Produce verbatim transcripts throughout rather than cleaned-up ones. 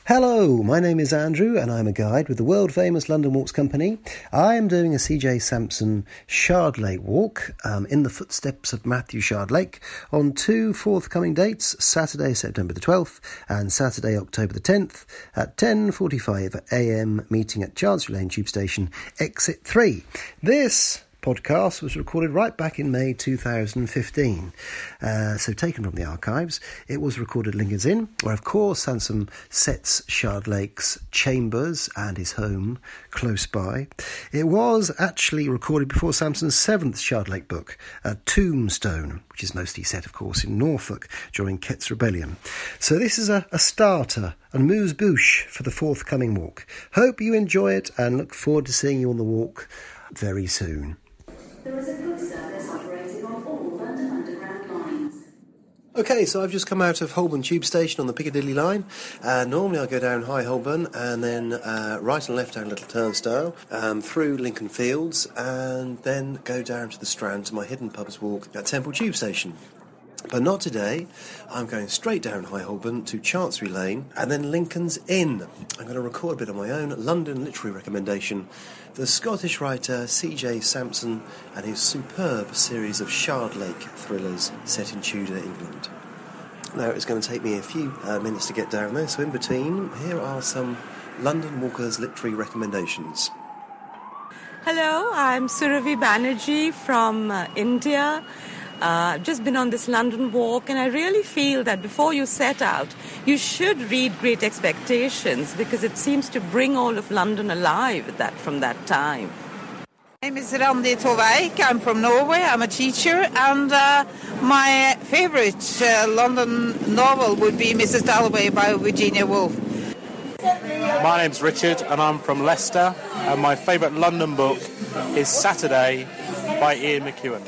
Hello, my name is Andrew and I'm a guide with the world-famous London Walks Company. I am doing a C J Sampson Shardlake walk um, in the footsteps of Matthew Shardlake on two forthcoming dates, Saturday, September the twelfth and Saturday, October the tenth at ten forty-five a m, meeting at Chancery Lane Tube Station, Exit three. This podcast was recorded right back in May two thousand fifteen, uh, so taken from the archives. It was recorded at Lincoln's Inn, where of course Sampson sets Shardlake's chambers and his home close by. It was actually recorded before Sampson's seventh Shardlake book, uh, Tombstone, which is mostly set of course in Norfolk during Kett's Rebellion. So this is a, a starter and moose bouche for the forthcoming walk. Hope you enjoy it and look forward to seeing you on the walk very soon. There is a good service operating on all London Underground lines. Okay, so I've just come out of Holborn Tube Station on the Piccadilly line. Uh, normally I go down High Holborn and then uh, right and left down a little turnstile, um, through Lincoln Fields, and then go down to the Strand to my hidden pubs walk at Temple Tube Station. But not today. I'm going straight down High Holborn to Chancery Lane and then Lincoln's Inn. I'm going to record a bit of my own London literary recommendation, the Scottish writer C J Sampson and his superb series of Shardlake thrillers set in Tudor England. Now, it's going to take me a few uh, minutes to get down there, so in between, here are some London Walkers literary recommendations. Hello, I'm Surabhi Banerjee from uh, India. Uh, I've just been on this London walk, and I really feel that before you set out, you should read Great Expectations, because it seems to bring all of London alive at that, from that time. My name is Randi Tovveik. I'm from Norway. I'm a teacher, and uh, my favourite uh, London novel would be Missus Dalloway by Virginia Woolf. My name's Richard, and I'm from Leicester, and my favourite London book is Saturday by Ian McEwan.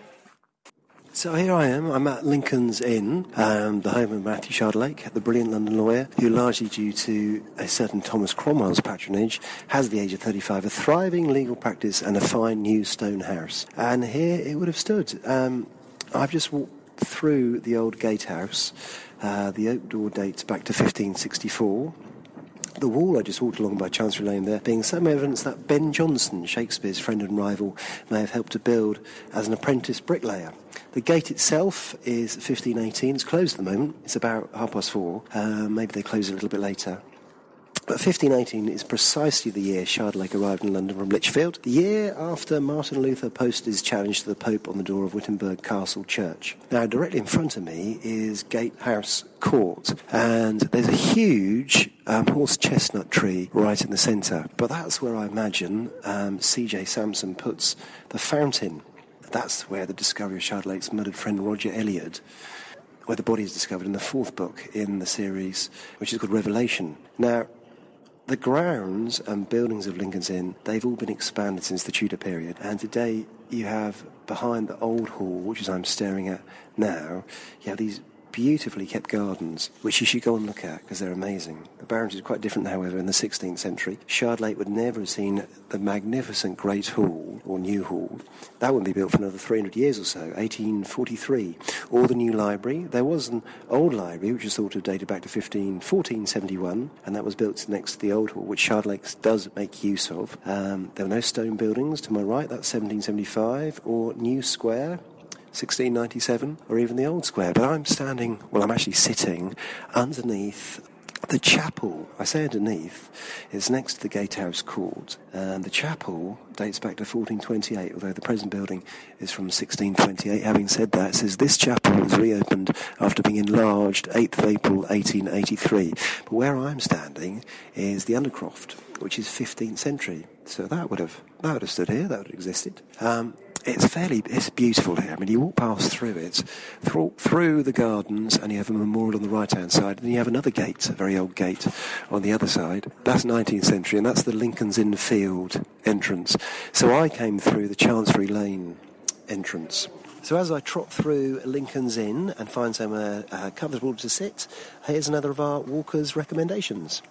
So here I am, I'm at Lincoln's Inn, um, the home of Matthew Shardlake, the brilliant London lawyer, who largely due to a certain Thomas Cromwell's patronage, has at the age of thirty-five a thriving legal practice and a fine new stone house. And here it would have stood. Um, I've just walked through the old gatehouse. Uh, the oak door dates back to fifteen sixty-four. The wall I just walked along by Chancery Lane there being some evidence that Ben Jonson, Shakespeare's friend and rival, may have helped to build as an apprentice bricklayer. The gate itself is fifteen eighteen. It's closed at the moment. It's about half past four. Uh, maybe they close a little bit later. But fifteen eighteen is precisely the year Shardlake arrived in London from Lichfield, the year after Martin Luther posted his challenge to the Pope on the door of Wittenberg Castle Church. Now, directly in front of me is Gatehouse Court, and there's a huge um, horse chestnut tree right in the centre. But that's where I imagine um, C J Sampson puts the fountain. That's where the discovery of Shardlake's murdered friend Roger Elliot, where the body is discovered in the fourth book in the series, which is called Revelation. Now, the grounds and buildings of Lincoln's Inn, they've all been expanded since the Tudor period. And today you have, behind the old hall, which is I'm staring at now, you have these beautifully kept gardens, which you should go and look at, because they're amazing. The Barrington is quite different, however, in the sixteenth century. Shardlake would never have seen the magnificent Great Hall, or New Hall. That wouldn't be built for another three hundred years or so, eighteen forty-three. Or the new library. There was an old library, which is thought to have dated back to fourteen seventy-one, and that was built next to the old hall, which Shardlake does make use of. Um, there were no stone buildings to my right, that's seventeen seventy-five, or New Square, sixteen ninety-seven, or even the old square. But I'm standing, well, I'm actually sitting underneath the chapel. I say underneath, it's next to the Gatehouse Court. And the chapel dates back to fourteen twenty-eight, although the present building is from sixteen twenty-eight. Having said that, it says this chapel was reopened after being enlarged eighth of April eighteen eighty-three. But where I'm standing is the Undercroft, which is fifteenth century. So that would have, that would have stood here, that would have existed. Um, It's fairly, it's beautiful here. I mean, you walk past through it, through, through the gardens, and you have a memorial on the right-hand side, and you have another gate, a very old gate, on the other side. That's nineteenth century, and that's the Lincoln's Inn Field entrance. So I came through the Chancery Lane entrance. So as I trot through Lincoln's Inn and find somewhere uh, comfortable to sit, here's another of our walkers' recommendations.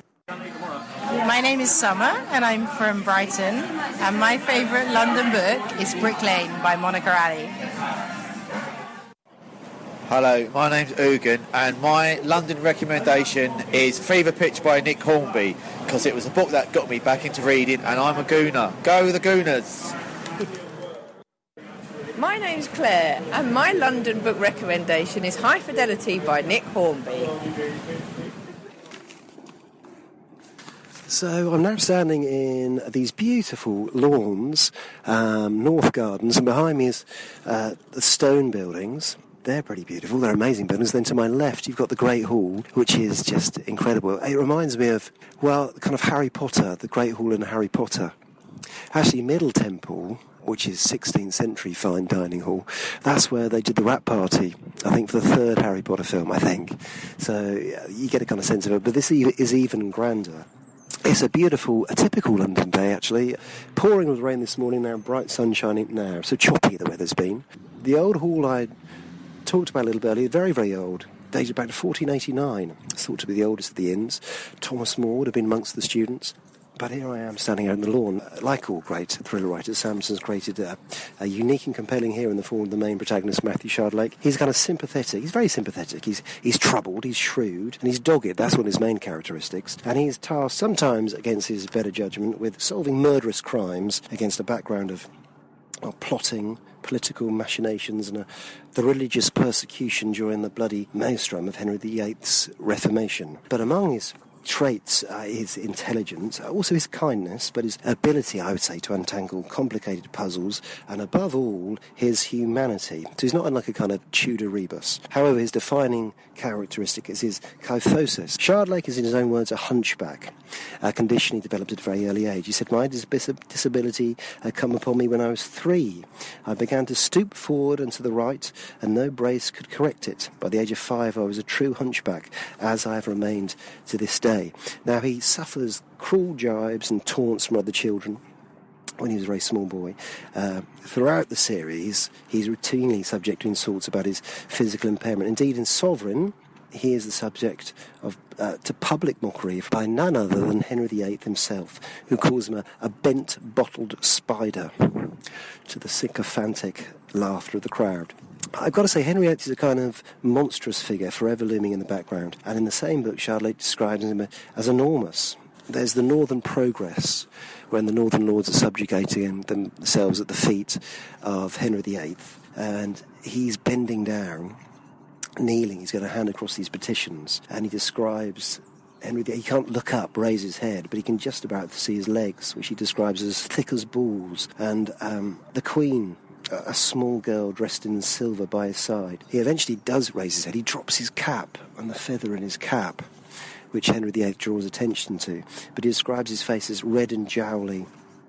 My name is Summer and I'm from Brighton, and my favourite London book is Brick Lane by Monica Ali. Hello, my name's Ugan, and my London recommendation is Fever Pitch by Nick Hornby, because it was a book that got me back into reading, and I'm a Gooner. Go the Gooners! My name's Claire, and my London book recommendation is High Fidelity by Nick Hornby. So I'm now standing in these beautiful lawns, um, North Gardens, and behind me is uh, the stone buildings. They're pretty beautiful. They're amazing buildings. Then to my left, you've got the Great Hall, which is just incredible. It reminds me of, well, kind of Harry Potter, the Great Hall in Harry Potter. Actually, Middle Temple, which is sixteenth century fine dining hall, that's where they did the wrap party, I think, for the third Harry Potter film, I think. So yeah, you get a kind of sense of it. But this is even grander. It's a beautiful, a typical London day, actually. Pouring with rain this morning, now bright sunshine now. So choppy the weather's been. The old hall I talked about a little bit earlier, very, very old, dated back to fourteen eighty-nine. It's thought to be the oldest of the inns. Thomas More would have been amongst the students. But here I am standing out on the lawn. Like all great thriller writers, Sanderson's created a, a unique and compelling here in the form of the main protagonist, Matthew Shardlake. He's kind of sympathetic. He's very sympathetic. He's he's troubled, he's shrewd, and he's dogged. That's one of his main characteristics. And he's tasked, sometimes against his better judgment, with solving murderous crimes against a background of well, plotting, political machinations, and a, the religious persecution during the bloody maelstrom of Henry the Eighth's Reformation. But among his traits, uh, his intelligence, also his kindness, but his ability, I would say, to untangle complicated puzzles, and above all, his humanity. So he's not unlike a kind of Tudor rebus. However, his defining characteristic is his kyphosis. Shardlake is, in his own words, a hunchback, a condition he developed at a very early age. He said, my dis- disability had come upon me when I was three. I began to stoop forward and to the right, and no brace could correct it. By the age of five, I was a true hunchback, as I have remained to this day. Now, he suffers cruel jibes and taunts from other children when he was a very small boy. Uh, throughout the series, he's routinely subject to insults about his physical impairment. Indeed, in Sovereign, he is the subject of uh, to public mockery by none other than Henry the Eighth himself, who calls him a, a bent, bottled spider, to the sycophantic laughter of the crowd. I've got to say, Henry the Eighth is a kind of monstrous figure forever looming in the background. And in the same book, Shardlake describes him as enormous. There's the Northern Progress, when the Northern Lords are subjugating themselves at the feet of Henry the Eighth. And he's bending down, kneeling. He's got a hand across these petitions. And he describes Henry the Eighth. He can't look up, raise his head, but he can just about see his legs, which he describes as thick as balls. And um, the Queen, a small girl dressed in silver by his side. He eventually does raise his head. He drops his cap, and the feather in his cap, which Henry the Eighth draws attention to. But he describes his face as red and jowly,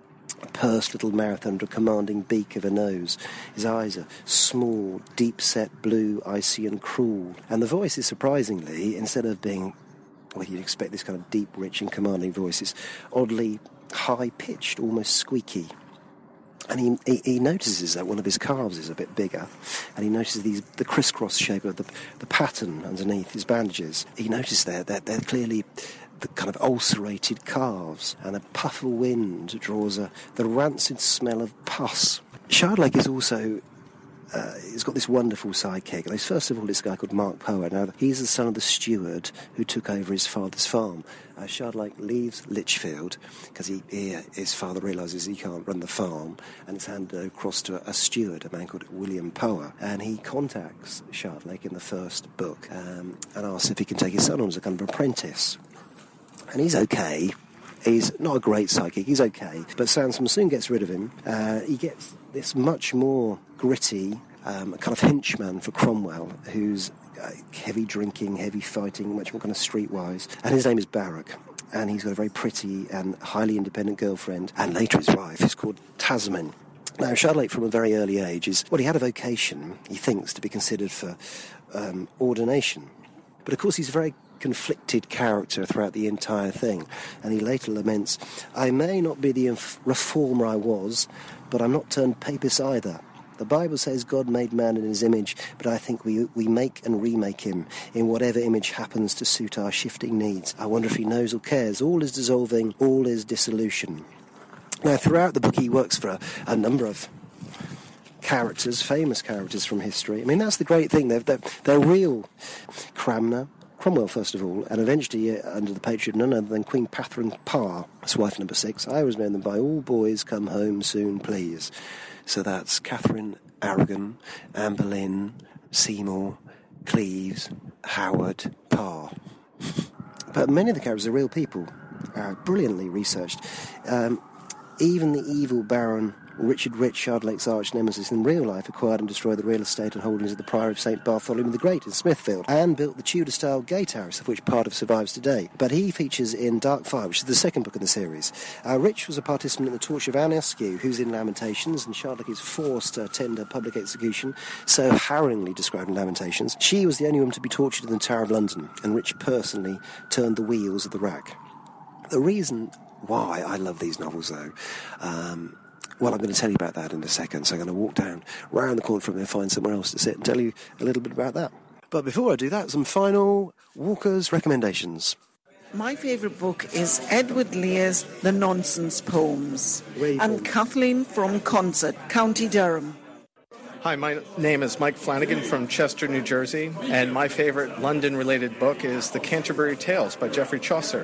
a pursed little mouth under a commanding beak of a nose. His eyes are small, deep-set blue, icy and cruel. And the voice is surprisingly, instead of being, well, you'd expect this kind of deep, rich and commanding voice, it's oddly high-pitched, almost squeaky. And he, he he notices that one of his calves is a bit bigger, and he notices these the crisscross shape of the the pattern underneath his bandages. He notices there that they're clearly the kind of ulcerated calves, and a puff of wind draws a the rancid smell of pus. Shardlake is also Uh, he's got this wonderful sidekick. And first of all, this guy called Mark Power. Now, he's the son of the steward who took over his father's farm. Uh, Shardlake leaves Lichfield because he, he, his father realises he can't run the farm, and it's handed across to a, a steward, a man called William Power. And he contacts Shardlake in the first book um, and asks if he can take his son on as a kind of apprentice. And he's okay. He's not a great psychic, he's okay. But Sansom soon gets rid of him. Uh, he gets this much more gritty um, kind of henchman for Cromwell, who's uh, heavy drinking, heavy fighting, much more kind of streetwise. And his name is Barrack. And he's got a very pretty and highly independent girlfriend, and later his wife, who's called Tasman. Now, Shardlake, from a very early age, is, well, he had a vocation, he thinks, to be considered for um, ordination. But, of course, he's a very conflicted character throughout the entire thing. And he later laments, I may not be the inf- reformer I was, but I'm not turned papist either. The Bible says God made man in his image, but I think we we make and remake him in whatever image happens to suit our shifting needs. I wonder if he knows or cares. All is dissolving, all is dissolution. Now, throughout the book, he works for a, a number of characters, famous characters from history. I mean, that's the great thing. They're, they're, they're real. Cranmer, Cromwell, first of all, and eventually, uh, under the patronage of none other than Queen Catherine Parr, that's wife number six. I always remember them by all boys come home soon, please. So that's Catherine, Aragon, Anne Boleyn, Seymour, Cleves, Howard, Parr. But many of the characters are real people, uh, brilliantly researched. Um, even the evil Baron Richard Rich, Shardlake's arch nemesis in real life, acquired and destroyed the real estate and holdings of the Priory of Saint Bartholomew the Great in Smithfield, and built the Tudor-style gate house, of which part of survives today. But he features in Dark Fire, which is the second book in the series. Uh, Rich was a participant in the torture of Anne Askew, who's in Lamentations, and Shardlake is forced to attend a public execution, so harrowingly described in Lamentations. She was the only woman to be tortured in the Tower of London, and Rich personally turned the wheels of the rack. The reason why I love these novels, though, um, well, I'm going to tell you about that in a second, so I'm going to walk down round the corner from here and find somewhere else to sit and tell you a little bit about that. But before I do that, some final Walker's recommendations. My favourite book is Edward Lear's The Nonsense Poems, and Kathleen from Consett, County Durham. Hi, my name is Mike Flanagan from Chester, New Jersey, and my favourite London-related book is The Canterbury Tales by Geoffrey Chaucer.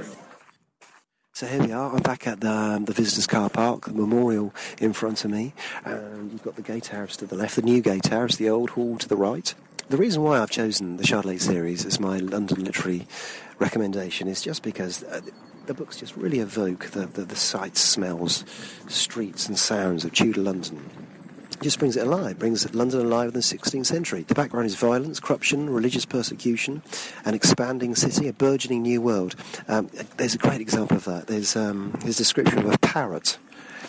So here we are, I'm back at the, um, the visitors' car park, the memorial in front of me, and you've got the gatehouse to the left, the new gatehouse, the old hall to the right. The reason why I've chosen the Shardlake series as my London literary recommendation is just because uh, the books just really evoke the, the, the sights, smells, streets and sounds of Tudor London. It just brings it alive, brings London alive in the sixteenth century. The background is violence, corruption, religious persecution, an expanding city, a burgeoning new world. Um, there's a great example of that. There's um, his description of a parrot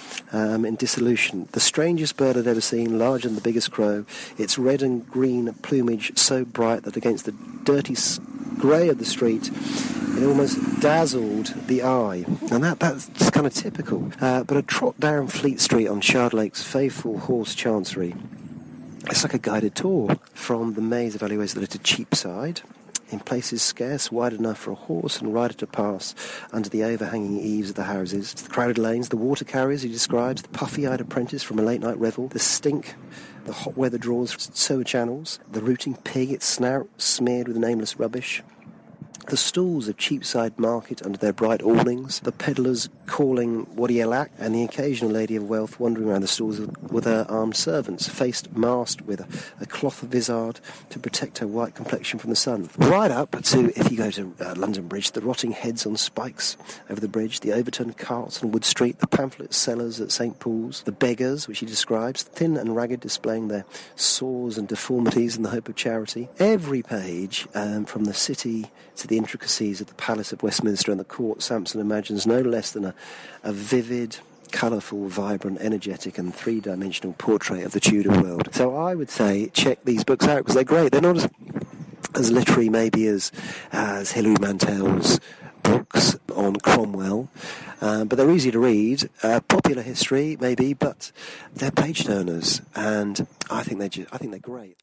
um, in Dissolution. The strangest bird I'd ever seen, larger than the biggest crow. Its red and green plumage so bright that against the dirty grey of the street, it almost dazzled the eye. And that, that's kind of typical. Uh, but a trot down Fleet Street on Shardlake's faithful horse Chancery, it's like a guided tour from the maze of alleyways that lead to Cheapside, in places scarce wide enough for a horse and rider to pass under the overhanging eaves of the houses. The crowded lanes, the water carriers he describes, the puffy-eyed apprentice from a late-night revel, the stink, the hot weather draws sewer channels, the rooting pig, its snout smeared with nameless rubbish, the stalls of Cheapside Market under their bright awnings, the pedlars calling what he lack, and the occasional lady of wealth wandering around the stalls with her armed servants, faced masked with a, a cloth of vizard to protect her white complexion from the sun. Right up to, if you go to uh, London Bridge, the rotting heads on spikes over the bridge, the overturned carts on Wood Street, the pamphlet sellers at Saint Paul's, the beggars, which he describes, thin and ragged, displaying their sores and deformities in the hope of charity. Every page, um, from the city to the intricacies of the Palace of Westminster and the court, Sampson imagines no less than a, a vivid, colourful, vibrant, energetic and three-dimensional portrait of the Tudor world. So I would say check these books out because they're great. They're not as, as literary maybe as, as Hilary Mantel's books on Cromwell, uh, but they're easy to read. Uh, popular history maybe, but they're page turners, and I think they're just, I think they're great.